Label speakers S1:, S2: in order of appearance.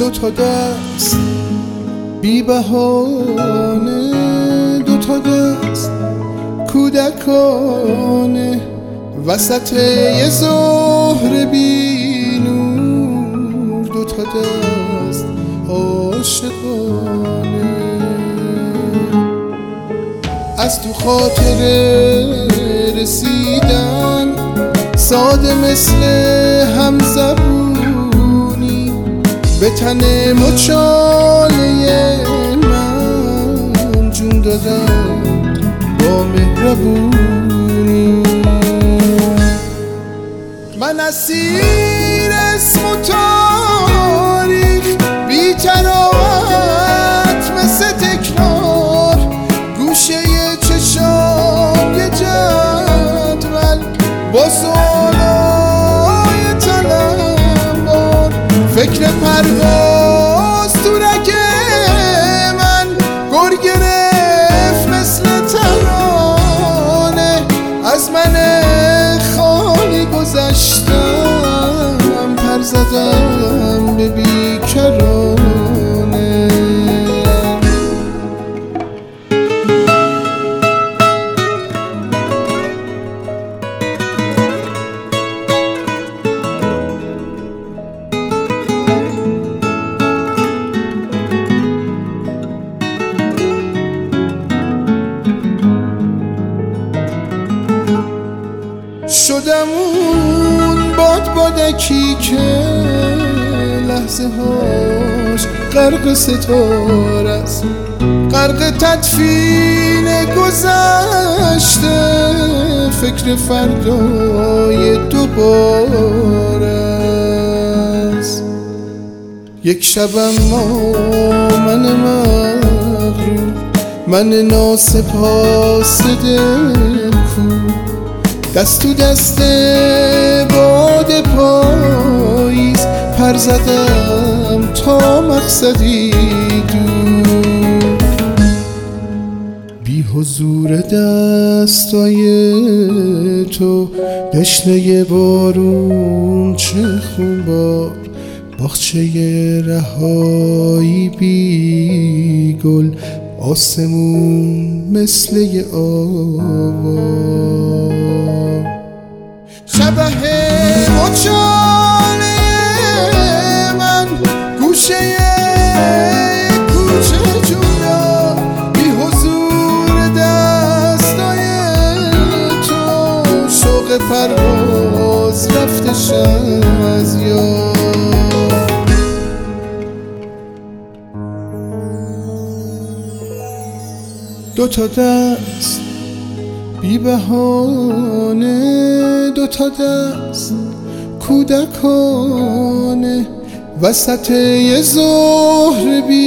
S1: دوتا دست بی بهانه، دوتا دست کودکانه وسط یه ظهر بی نور، دوتا دست عاشقانه از تو خاطر رسیدن، ساده مثل همزبونی به تن مچاله من جون دادم با مهربونی. من اسیر اسم و تاریخ بی تراوت مثل تکرار، گوشه چشام یه جدول با سوالای طلبان، فکر پرواز تو رگ من گر گرفت مثل ترانه، از من خالی گذشتم پر زدم به بیکرانه. شدم اون بادکی که لحظه هاش غرق ستاره است، غرق تدفین گذشته، فکر فردای دوباره است. یک شبم من مغرور، من ناسپاس دلکو، دست تو دست باد پاییز پر زدم تا مقصدی دور، بی حضور دستای تو دشنه بارون چه خونبار، باغچه رهایی بی گل، آسمون مثل یه آوار، شبه مچاله من گوشه کوچه جویا، بی حضور دستای تو شوق پرواز رفتشم از یاد. دوتا دست بی بهانه، دوتا دست کودکانه وسط یه ظهر بی